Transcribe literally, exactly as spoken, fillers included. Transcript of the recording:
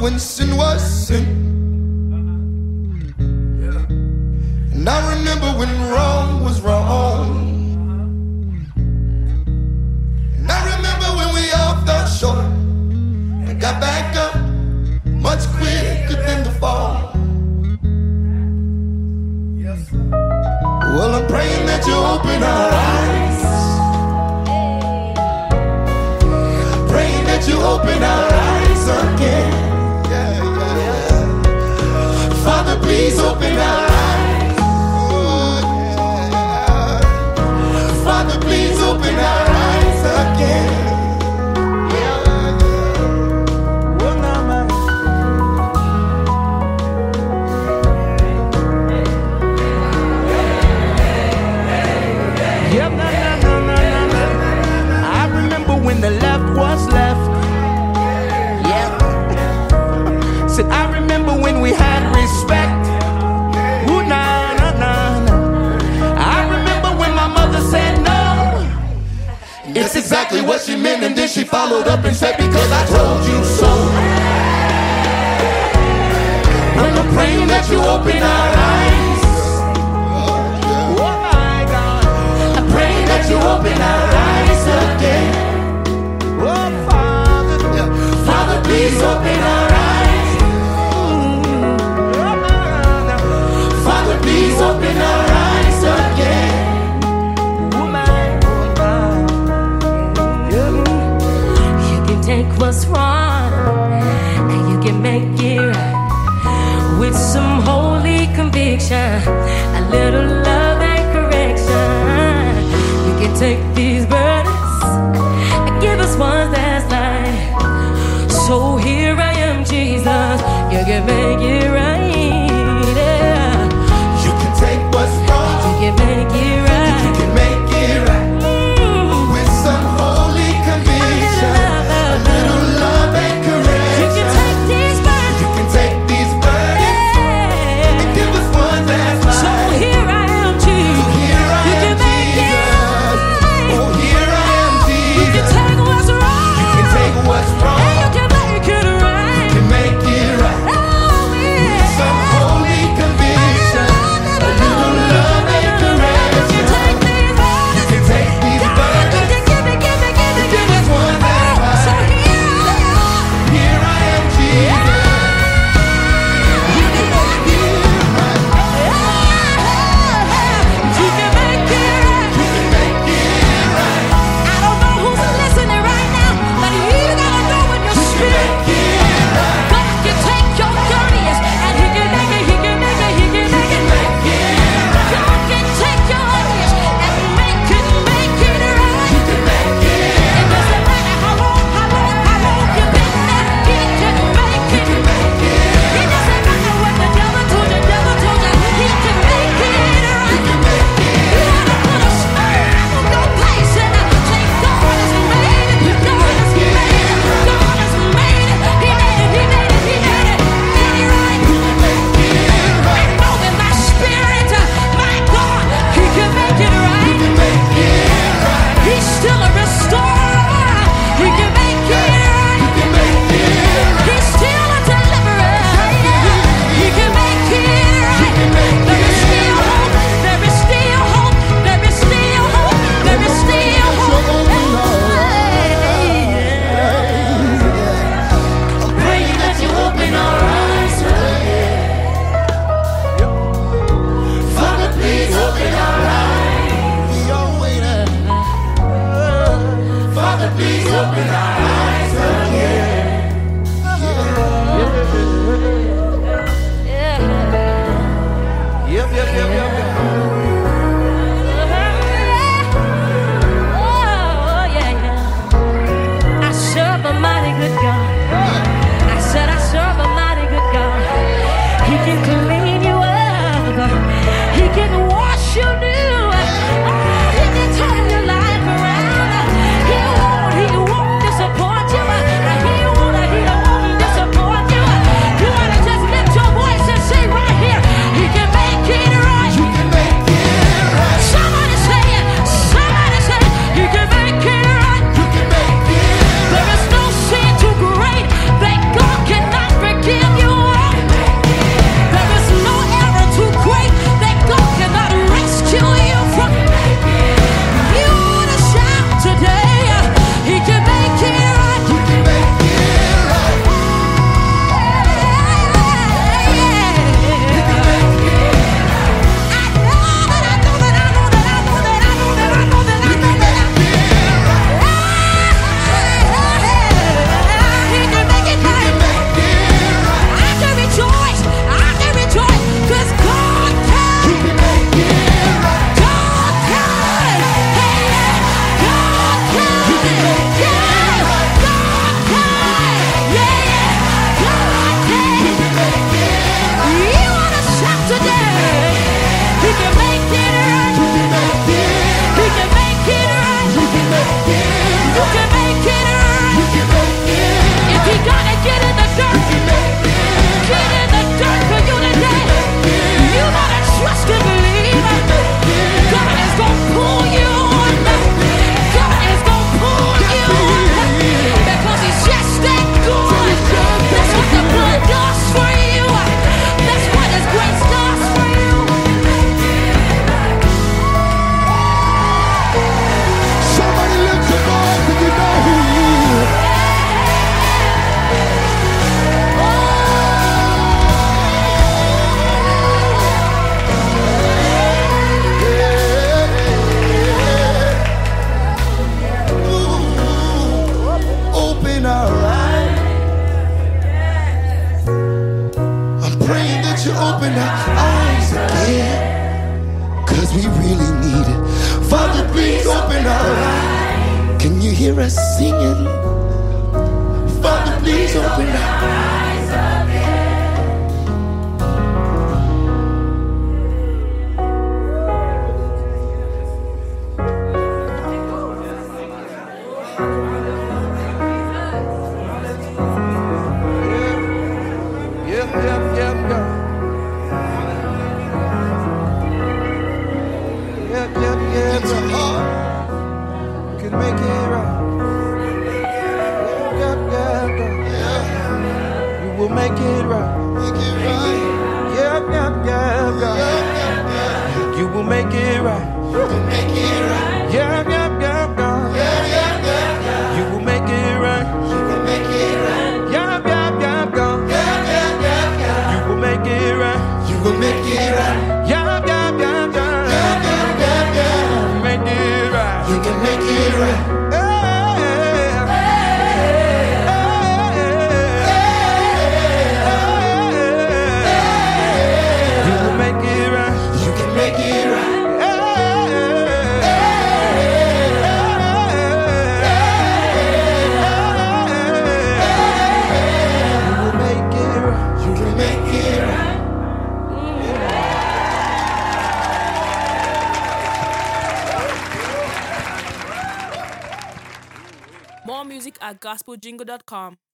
when sin was sin. And I remember when wrong was wrong. And I remember when we all fell short and got back up much quicker than the fall. Well, I'm praying that you open our eyes. Praying that you open our eyes again. Yeah, yeah, yeah. Father, please open our eyes. Oh, yeah. Father, please open our eyes again. The left was left. Yeah. Said I remember when we had respect. Ooh, nah, nah, nah, nah. I remember when my mother said no. It's exactly what she meant, and then she followed up and said, because I told you so. And I'm praying that you open our eyes. Oh my God. I'm praying that you open our eyes again. Oh, Father, Father, please open our eyes. Father, please open our eyes again. You can take what's wrong and you can make it right with some holy conviction, a little love and correction. You can take these burdens and give us one that's like. So here I am, Jesus. You can make it right. Yeah. You can take what's wrong. You can make it right. You can make it right. Mm. With some holy conviction, a little love and correction. You can take these burdens. You can take these burdens, yeah, and give us one that's like. So here I am, Jesus. So here I you am, can make Jesus. It right. Oh, here I am, Jesus. You can take what's wrong. You can take what's wrong. And you can make it right. You can make it right. Oh, yeah. With some holy conviction, a little love and correction. You take these burdens. You can take these burdens. You give me, give me, give me, Give us one that's right. So here I am. Here I am, Jesus. You can make it right. You can make it right. You can make it right. I don't know who's listening right now, but you gotta know in your You can spirit. make it right. God can take your dirtiness and He can make it, He can make it, He can make it. Make it right. God can take your ugliness and make it, make it right. You can make it It doesn't matter how long, how long, how long you've been there, He can make it. make it It doesn't matter what the devil told you, devil told you, He can make it right. You ought to put a smile on your face and say, God has made it, God has made it, God has made it, He made it, He made it, He made it, made it right. I know in my spirit, my God, He can make it right. He's still a restorer. He can make it right. He's still a deliverer. He can make it right. There is still hope. There is still hope. There is still hope. There is still hope. I'm praying that you open our eyes again. Father, please open our eyes. Father, please open our eyes again. Yep, yep, yep, yep, yep. Oh, yeah, yeah. I serve a mighty good God. I said I serve a mighty good God. He can clean you up. He can wash you new. Oh, He can turn your life around. He won't, He won't disappoint you. He won't, He won't disappoint you. You ought to just lift your voice and say right here, He can make it right. You can make it right. Somebody say it. Somebody say it. He can make it right. You can make it There is no sin too great that God cannot forgive. please open our eyes. Can you hear us singing? Father, please open our eyes again. Yep, yep, yep, yep. Yep, yep, yep, It's yep. hard. You can make it right. Yep, yep, yep, yep. You will make it right. Make it right. Yep, yep, yep, yep. You will make it right. Make it right. Yep, yep, yep, yep. Yeah, yeah, yeah, yeah. You will make it right. You can make it right. Yep, yep, yep, yep. Yeah, yeah, yeah, yeah. You will make it right. You will make it right. Yep, yep, yep, Yeah, yep. yeah, yeah, yeah. Make it right. You can make it right. You will make it right. You can make it right. You will make it right. You can make it right. More music at gospel jingle dot com.